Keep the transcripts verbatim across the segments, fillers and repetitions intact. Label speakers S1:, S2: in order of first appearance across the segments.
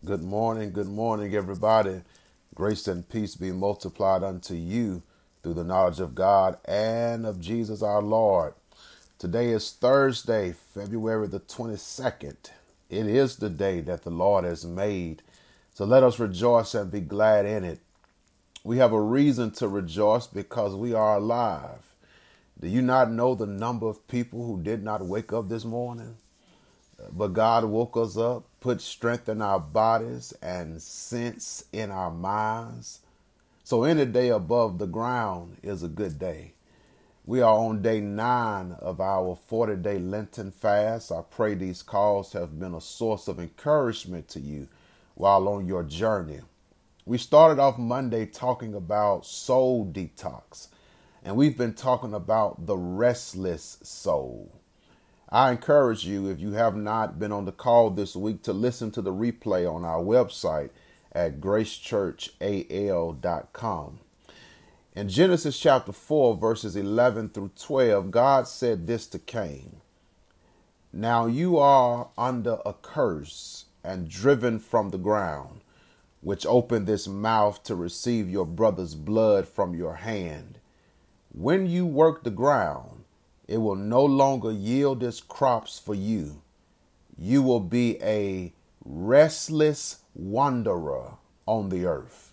S1: Good morning, good morning, everybody. Grace and peace be multiplied unto you through the knowledge of God and of Jesus our Lord. Today is Thursday, February the twenty-second. It is the day that the Lord has made. So let us rejoice and be glad in it. We have a reason to rejoice because we are alive. Do you not know the number of people who did not wake up this morning? But God woke us up, put strength in our bodies and sense in our minds. So any day above the ground is a good day. We are on day nine of our forty-day Lenten fast. I pray these calls have been a source of encouragement to you while on your journey. We started off Monday talking about soul detox, and we've been talking about the restless soul. I encourage you, if you have not been on the call this week, to listen to the replay on our website at grace church a l dot com. In Genesis chapter four, verses eleven through twelve, God said this to Cain. Now you are under a curse and driven from the ground, which opened this mouth to receive your brother's blood from your hand. When you work the ground, it will no longer yield its crops for you. You will be a restless wanderer on the earth.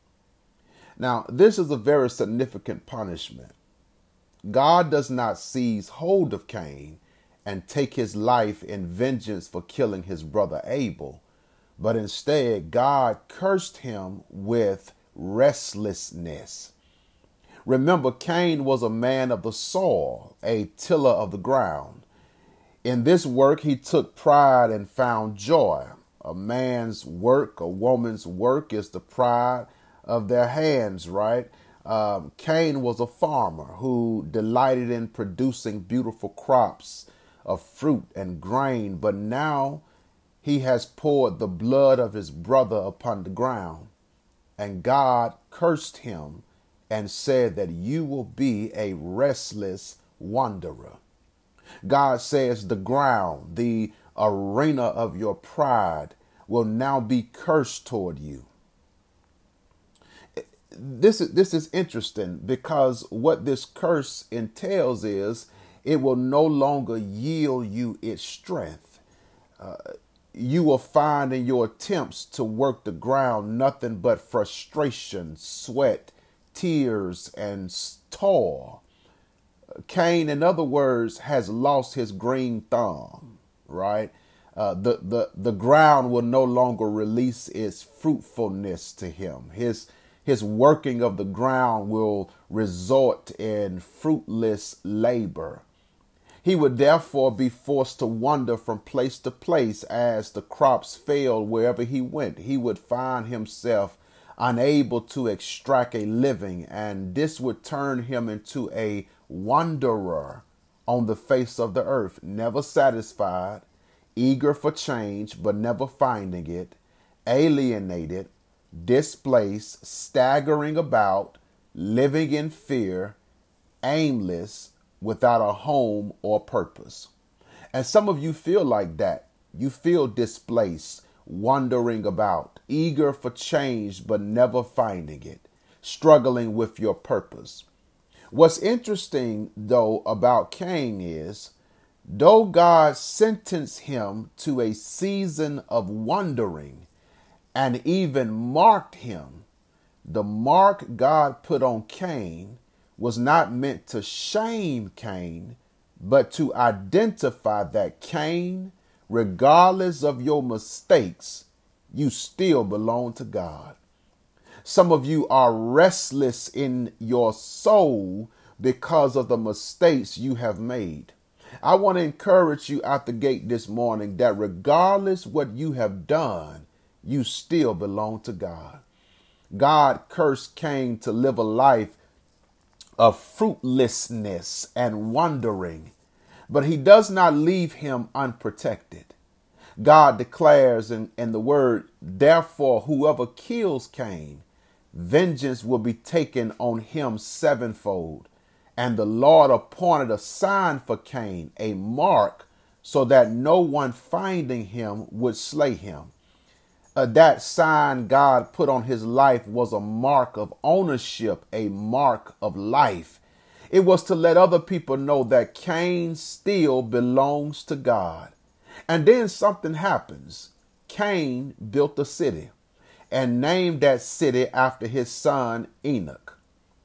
S1: Now, this is a very significant punishment. God does not seize hold of Cain and take his life in vengeance for killing his brother Abel, but instead God cursed him with restlessness. Remember, Cain was a man of the soil, a tiller of the ground. In this work, he took pride and found joy. A man's work, a woman's work is the pride of their hands, right? Um, Cain was a farmer who delighted in producing beautiful crops of fruit and grain, but now he has poured the blood of his brother upon the ground, and God cursed him and said that you will be a restless wanderer. God says the ground, the arena of your pride, will now be cursed toward you. This is, this is interesting because what this curse entails is it will no longer yield you its strength. Uh, you will find in your attempts to work the ground nothing but frustration, sweat, tears, and toil. Cain, in other words, has lost his green thumb, right? Uh, the, the, the ground will no longer release its fruitfulness to him. His, his working of the ground will result in fruitless labor. He would therefore be forced to wander from place to place as the crops failed wherever he went. He would find himself unable to extract a living, and this would turn him into a wanderer on the face of the earth, never satisfied, eager for change, but never finding it, alienated, displaced, staggering about, living in fear, aimless, without a home or purpose. And some of you feel like that. You feel displaced, wandering about, eager for change, but never finding it, struggling with your purpose. What's interesting, though, about Cain is, though God sentenced him to a season of wandering and even marked him, the mark God put on Cain was not meant to shame Cain, but to identify that Cain, regardless of your mistakes, you still belong to God. Some of you are restless in your soul because of the mistakes you have made. I want to encourage you out the gate this morning that regardless what you have done, you still belong to God. God cursed Cain to live a life of fruitlessness and wandering, but he does not leave him unprotected. God declares in, in the word, therefore, whoever kills Cain, vengeance will be taken on him sevenfold. And the Lord appointed a sign for Cain, a mark, so that no one finding him would slay him. Uh, that sign God put on his life was a mark of ownership, a mark of life. It was to let other people know that Cain still belongs to God. And then something happens. Cain built a city and named that city after his son Enoch.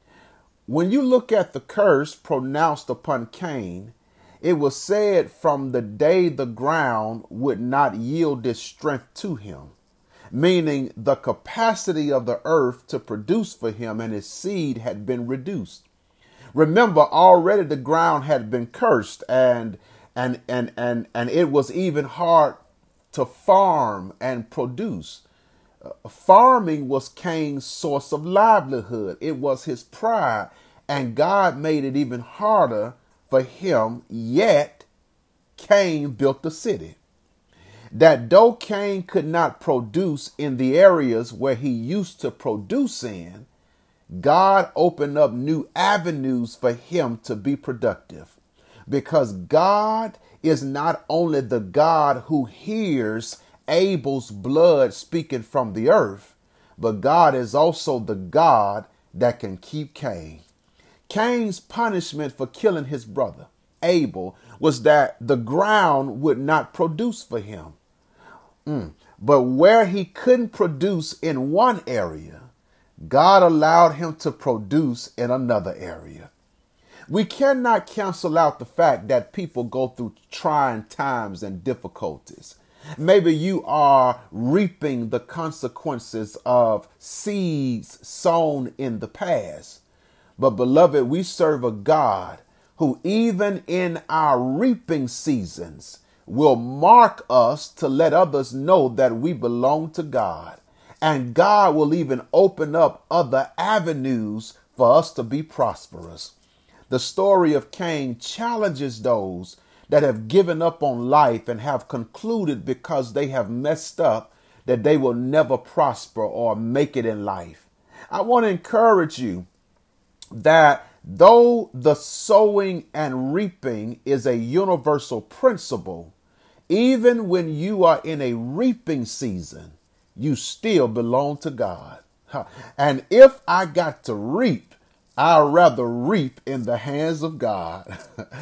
S1: When you look at the curse pronounced upon Cain, it was said from the day the ground would not yield its strength to him, meaning the capacity of the earth to produce for him and his seed had been reduced. Remember, already the ground had been cursed, and and and and and it was even hard to farm and produce. Uh, farming was Cain's source of livelihood. It was his pride, and God made it even harder for him. Yet Cain built a city. That though Cain could not produce in the areas where he used to produce in, God opened up new avenues for him to be productive, because God is not only the God who hears Abel's blood speaking from the earth, but God is also the God that can keep Cain. Cain's punishment for killing his brother Abel was that the ground would not produce for him. Mm. But where he couldn't produce in one area, God allowed him to produce in another area. We cannot cancel out the fact that people go through trying times and difficulties. Maybe you are reaping the consequences of seeds sown in the past. But beloved, we serve a God who even in our reaping seasons will mark us to let others know that we belong to God. And God will even open up other avenues for us to be prosperous. The story of Cain challenges those that have given up on life and have concluded because they have messed up that they will never prosper or make it in life. I want to encourage you that though the sowing and reaping is a universal principle, even when you are in a reaping season, you still belong to God. And if I got to reap, I'd rather reap in the hands of God.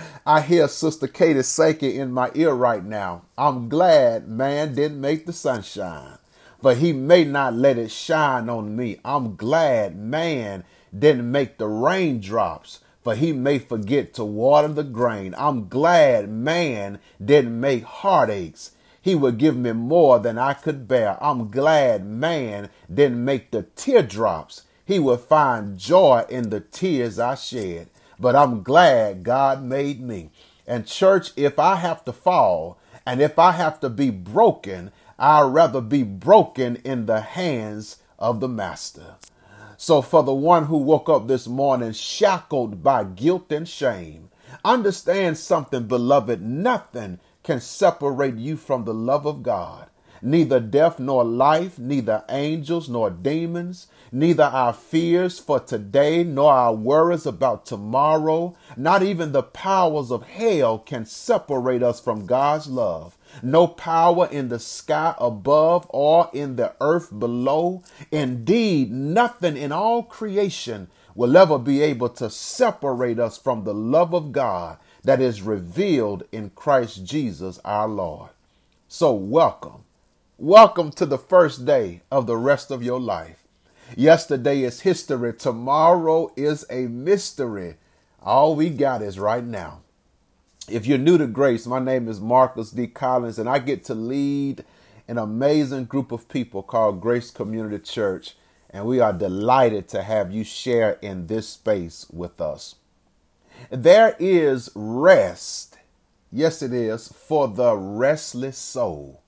S1: I hear Sister Katie Sankey in my ear right now. I'm glad man didn't make the sunshine, but he may not let it shine on me. I'm glad man didn't make the raindrops, for he may forget to water the grain. I'm glad man didn't make heartaches. He would give me more than I could bear. I'm glad man didn't make the teardrops. He would find joy in the tears I shed. But I'm glad God made me. And church, if I have to fall and if I have to be broken, I'd rather be broken in the hands of the Master. So for the one who woke up this morning shackled by guilt and shame, understand something, beloved. Nothing can separate you from the love of God. Neither death nor life, neither angels nor demons, neither our fears for today nor our worries about tomorrow, not even the powers of hell can separate us from God's love. No power in the sky above or in the earth below. Indeed, nothing in all creation will ever be able to separate us from the love of God that is revealed in Christ Jesus our Lord. So welcome. Welcome to the first day of the rest of your life. Yesterday is history. Tomorrow is a mystery. All we got is right now. If you're new to Grace, my name is Marcus D. Collins, and I get to lead an amazing group of people called Grace Community Church, and we are delighted to have you share in this space with us. There is rest, yes it is, for the restless soul,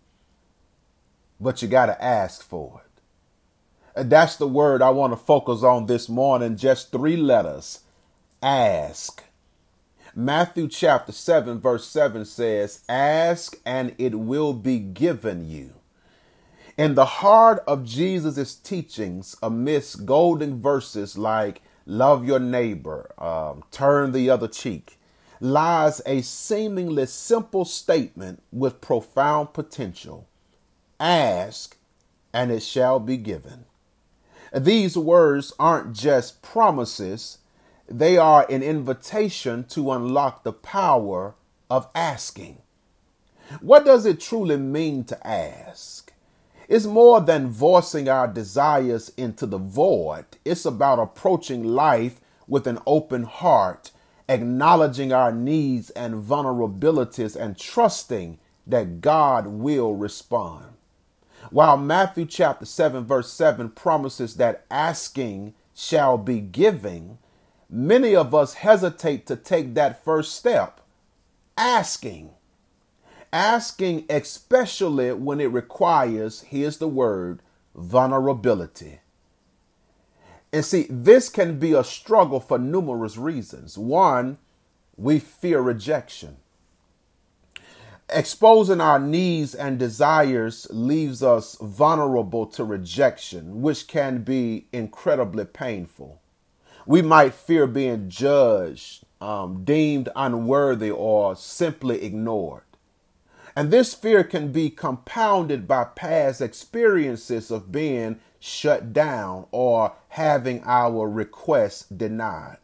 S1: but you got to ask for it. And that's the word I want to focus on this morning, just three letters, ask. Matthew chapter seven verse seven says, ask and it will be given you. In the heart of Jesus' teachings, amidst golden verses like love your neighbor, um, turn the other cheek, lies a seemingly simple statement with profound potential. Ask and it shall be given. These words aren't just promises. They are an invitation to unlock the power of asking. What does it truly mean to ask? It's more than voicing our desires into the void. It's about approaching life with an open heart, acknowledging our needs and vulnerabilities, and trusting that God will respond. While Matthew chapter seven, verse seven promises that asking shall be given, many of us hesitate to take that first step, asking. Asking, especially when it requires, here's the word, vulnerability. And see, this can be a struggle for numerous reasons. One, we fear rejection. Exposing our needs and desires leaves us vulnerable to rejection, which can be incredibly painful. We might fear being judged, um, deemed unworthy, or simply ignored. And this fear can be compounded by past experiences of being shut down or having our requests denied.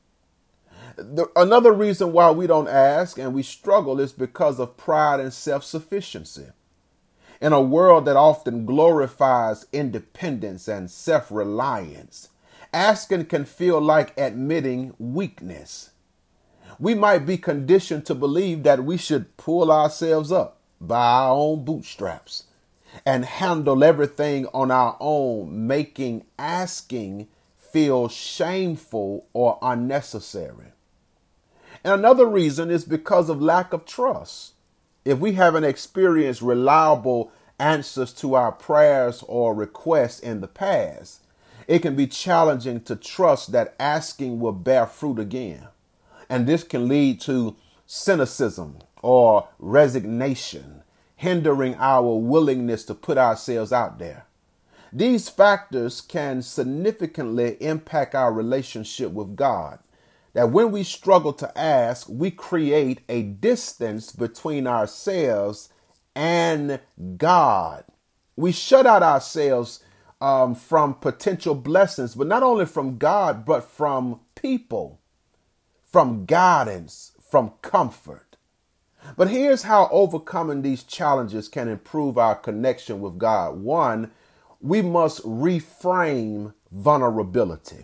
S1: The, another reason why we don't ask and we struggle is because of pride and self-sufficiency. In a world that often glorifies independence and self-reliance, asking can feel like admitting weakness. We might be conditioned to believe that we should pull ourselves up by our own bootstraps and handle everything on our own, making asking feel shameful or unnecessary. And another reason is because of lack of trust. If we haven't experienced reliable answers to our prayers or requests in the past, it can be challenging to trust that asking will bear fruit again. And this can lead to cynicism or resignation, hindering our willingness to put ourselves out there. These factors can significantly impact our relationship with God. That when we struggle to ask, we create a distance between ourselves and God. We shut out ourselves um, from potential blessings, but not only from God, but from people, from guidance, from comfort. But here's how overcoming these challenges can improve our connection with God. One, we must reframe vulnerability.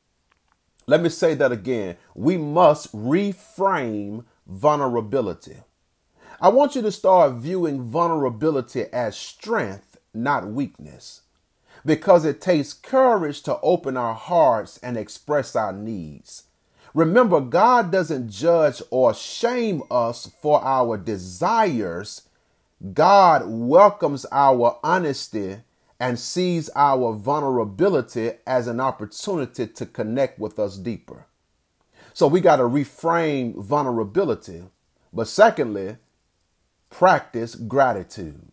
S1: Let me say that again. We must reframe vulnerability. I want you to start viewing vulnerability as strength, not weakness, because it takes courage to open our hearts and express our needs. Remember, God doesn't judge or shame us for our desires. God welcomes our honesty and sees our vulnerability as an opportunity to connect with us deeper. So we got to reframe vulnerability. But secondly, practice gratitude.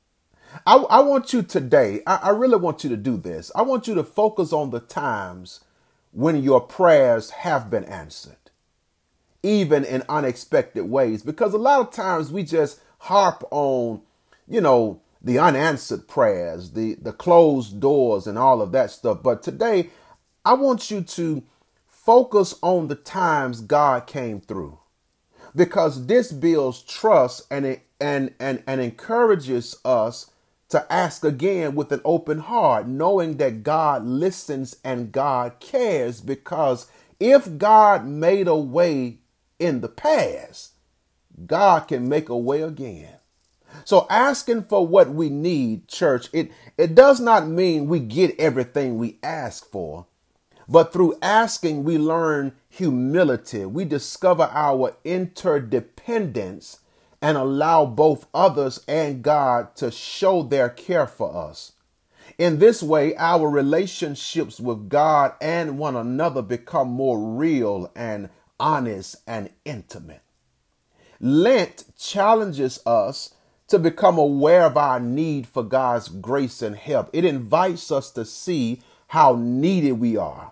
S1: I, I want you today, I, I really want you to do this. I want you to focus on the times when your prayers have been answered, even in unexpected ways, because a lot of times we just harp on, you know, the unanswered prayers, the, the closed doors and all of that stuff. But today, I want you to focus on the times God came through, because this builds trust and it, and, and, and encourages us to ask again with an open heart, knowing that God listens and God cares. Because if God made a way in the past, God can make a way again. So asking for what we need, church, it, it does not mean we get everything we ask for. But through asking, we learn humility. We discover our interdependence and allow both others and God to show their care for us. In this way, our relationships with God and one another become more real and honest and intimate. Lent challenges us to become aware of our need for God's grace and help. It invites us to see how needy we are,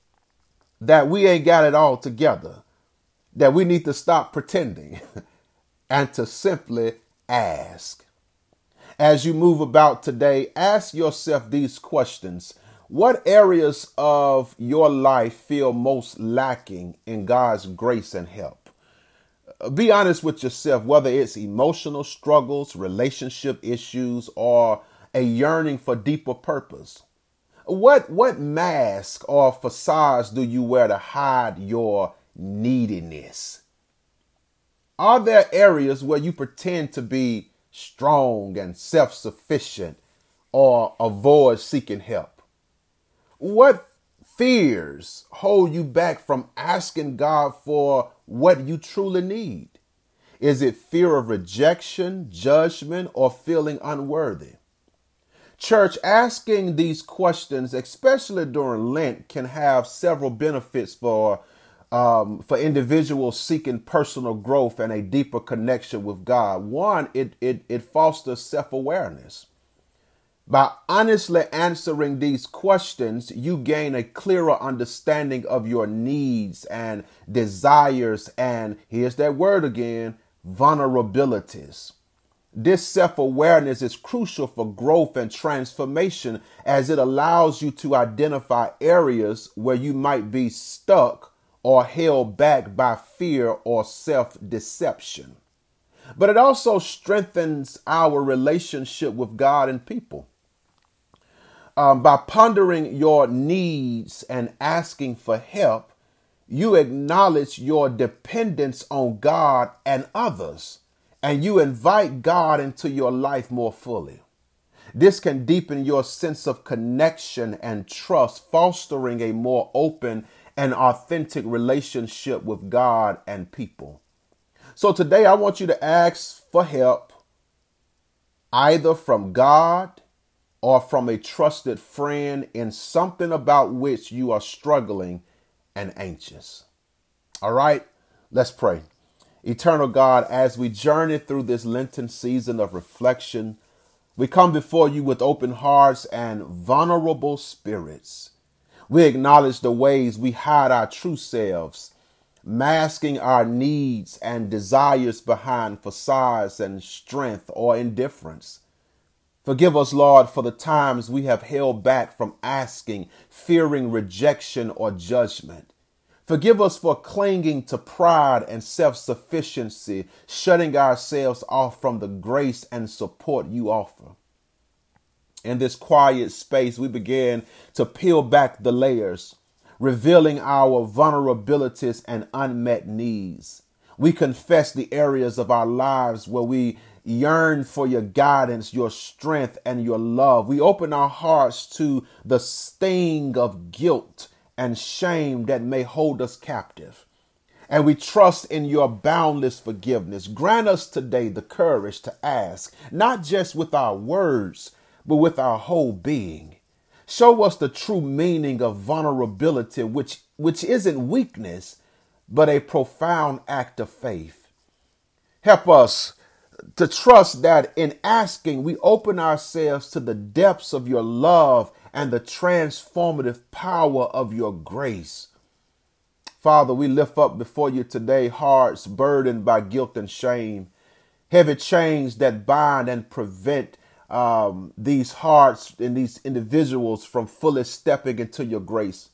S1: that we ain't got it all together, that we need to stop pretending and to simply ask. As you move about today, ask yourself these questions. What areas of your life feel most lacking in God's grace and help? Be honest with yourself, whether it's emotional struggles, relationship issues, or a yearning for deeper purpose. What, what mask or facades do you wear to hide your neediness? Are there areas where you pretend to be strong and self-sufficient or avoid seeking help? What fears hold you back from asking God for what you truly need? Is it fear of rejection, judgment, or feeling unworthy? Church, asking these questions, especially during Lent, can have several benefits for um, for individuals seeking personal growth and a deeper connection with God. One, it it, it fosters self-awareness. By honestly answering these questions, you gain a clearer understanding of your needs and desires, and here's that word again, vulnerabilities. This self-awareness is crucial for growth and transformation, as it allows you to identify areas where you might be stuck or held back by fear or self-deception. But it also strengthens our relationship with God and people. Um, by pondering your needs and asking for help, you acknowledge your dependence on God and others, and you invite God into your life more fully. This can deepen your sense of connection and trust, fostering a more open and authentic relationship with God and people. So today I want you to ask for help, either from God or from a trusted friend, in something about which you are struggling and anxious. All right, let's pray. Eternal God, as we journey through this Lenten season of reflection, we come before you with open hearts and vulnerable spirits. We acknowledge the ways we hide our true selves, masking our needs and desires behind facades and strength or indifference. Forgive us, Lord, for the times we have held back from asking, fearing rejection or judgment. Forgive us for clinging to pride and self-sufficiency, shutting ourselves off from the grace and support you offer. In this quiet space, we begin to peel back the layers, revealing our vulnerabilities and unmet needs. We confess the areas of our lives where we yearn for your guidance, your strength, and your love. We open our hearts to the sting of guilt and shame that may hold us captive. And we trust in your boundless forgiveness. Grant us today the courage to ask, not just with our words, but with our whole being. Show us the true meaning of vulnerability, which, which isn't weakness, but a profound act of faith. Help us to trust that in asking, we open ourselves to the depths of your love and the transformative power of your grace. Father, we lift up before you today hearts burdened by guilt and shame, heavy chains that bind and prevent um, these hearts and these individuals from fully stepping into your grace.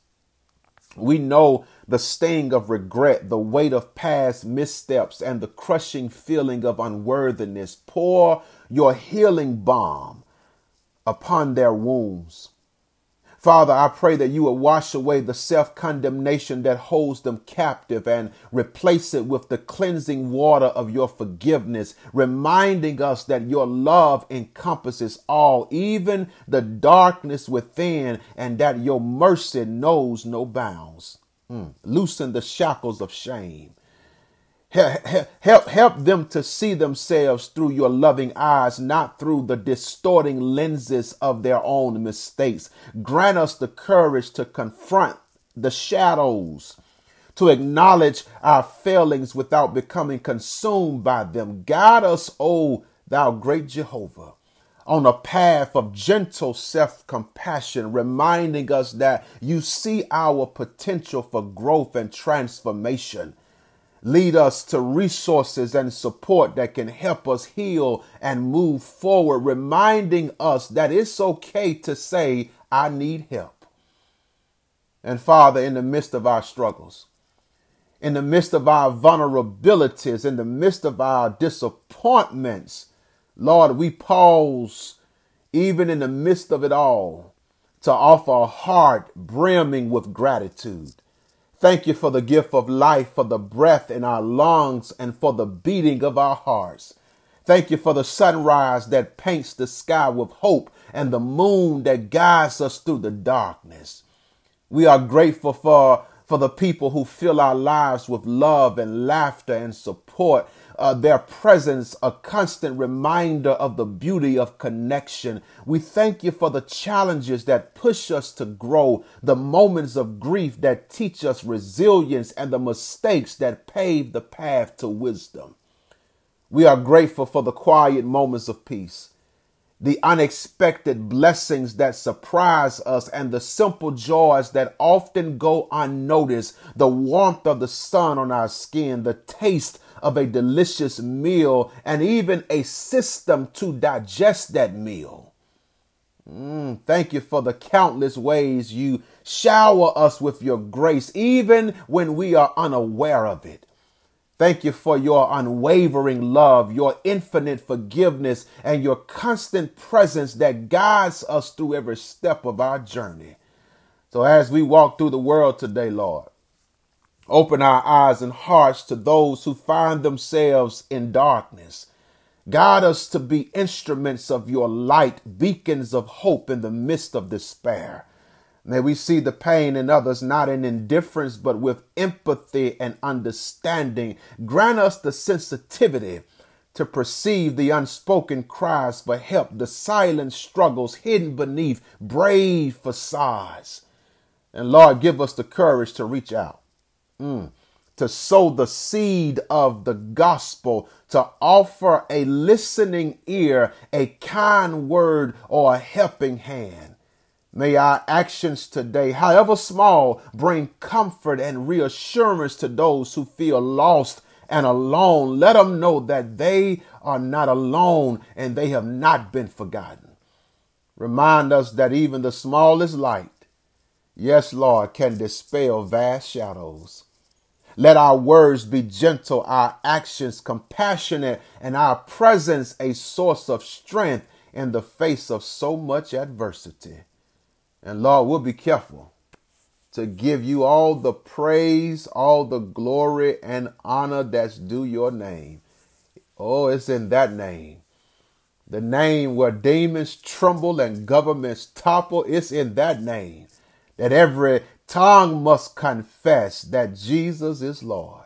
S1: We know the sting of regret, the weight of past missteps, and the crushing feeling of unworthiness. Pour your healing balm upon their wounds. Father, I pray that you will wash away the self-condemnation that holds them captive and replace it with the cleansing water of your forgiveness, reminding us that your love encompasses all, even the darkness within, and that your mercy knows no bounds. Mm. Loosen the shackles of shame. Help, help, help them to see themselves through your loving eyes, not through the distorting lenses of their own mistakes. Grant us the courage to confront the shadows, to acknowledge our failings without becoming consumed by them. Guide us, O thou great Jehovah, on a path of gentle self-compassion, reminding us that you see our potential for growth and transformation. Lead us to resources and support that can help us heal and move forward, reminding us that it's okay to say, I need help. And Father, in the midst of our struggles, in the midst of our vulnerabilities, in the midst of our disappointments, Lord, we pause even in the midst of it all to offer a heart brimming with gratitude. Thank you for the gift of life, for the breath in our lungs, and for the beating of our hearts. Thank you for the sunrise that paints the sky with hope and the moon that guides us through the darkness. We are grateful for, for the people who fill our lives with love and laughter and support. Uh, their presence, a constant reminder of the beauty of connection. We thank you for the challenges that push us to grow, the moments of grief that teach us resilience, and the mistakes that pave the path to wisdom. We are grateful for the quiet moments of peace, the unexpected blessings that surprise us, and the simple joys that often go unnoticed, the warmth of the sun on our skin, the taste of a delicious meal, and even a system to digest that meal. Mm, thank you for the countless ways you shower us with your grace, even when we are unaware of it. Thank you for your unwavering love, your infinite forgiveness, and your constant presence that guides us through every step of our journey. So as we walk through the world today, Lord, open our eyes and hearts to those who find themselves in darkness. Guide us to be instruments of your light, beacons of hope in the midst of despair. May we see the pain in others, not in indifference, but with empathy and understanding. Grant us the sensitivity to perceive the unspoken cries for help, the silent struggles hidden beneath brave facades. And Lord, give us the courage to reach out, mm, to sow the seed of the gospel, to offer a listening ear, a kind word, or a helping hand. May our actions today, however small, bring comfort and reassurance to those who feel lost and alone. Let them know that they are not alone and they have not been forgotten. Remind us that even the smallest light, yes, Lord, can dispel vast shadows. Let our words be gentle, our actions compassionate, and our presence a source of strength in the face of so much adversity. And Lord, we'll be careful to give you all the praise, all the glory and honor that's due your name. Oh, it's in that name. The name where demons tremble and governments topple. It's in that name that every tongue must confess that Jesus is Lord.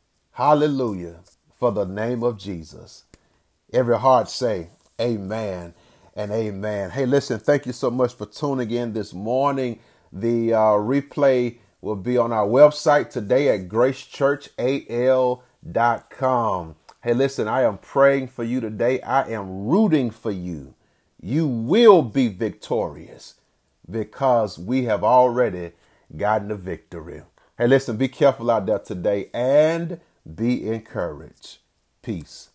S1: Hallelujah for the name of Jesus. Every heart say amen and amen. Hey, listen, thank you so much for tuning in this morning. The uh, replay will be on our website today at grace church a l dot com. Hey, listen, I am praying for you today. I am rooting for you. You will be victorious because we have already gotten the victory. Hey, listen, be careful out there today and be encouraged. Peace.